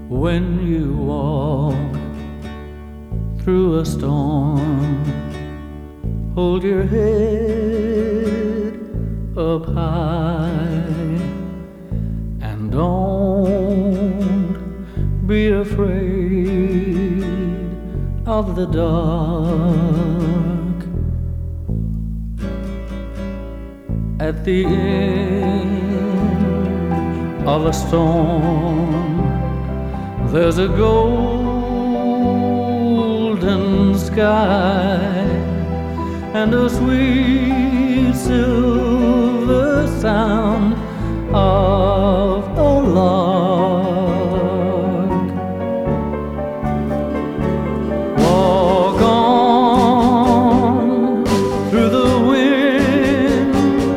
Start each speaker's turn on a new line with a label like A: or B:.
A: When you walk through a storm, hold your head up high and don't be afraid of the dark. At the end of a storm, there's a golden sky and a sweet silver